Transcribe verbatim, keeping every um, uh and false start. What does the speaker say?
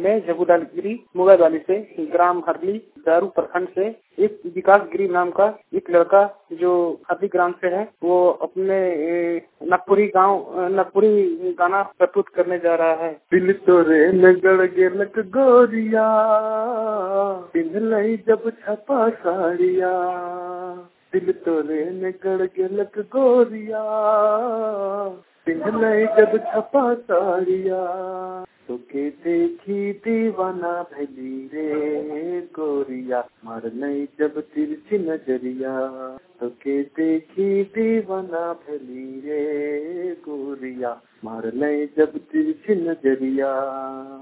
मैं जबूलाल गिरी मुगादाली से, ग्राम हरली दारू प्रखंड से, एक विकास गिरी नाम का एक लड़का जो हरली ग्राम से है, वो अपने नागपुरी गांव नागपुरी गाना प्रस्तुत करने जा रहा है। दिल तोरे नगड़ गेलक गोरिया, पिंधलई जब छपा साड़िया, दिल तोरे नगड़ गेलक गोरिया, पिंधलई जब छपा साड़िया, तोके देखी दीवाना भैली रे गोरिया, मार नहीं जब तिरछी नजरिया, तोके देखी दीवाना भैली रे गोरिया, मार नहीं जब तिरछी नजरिया।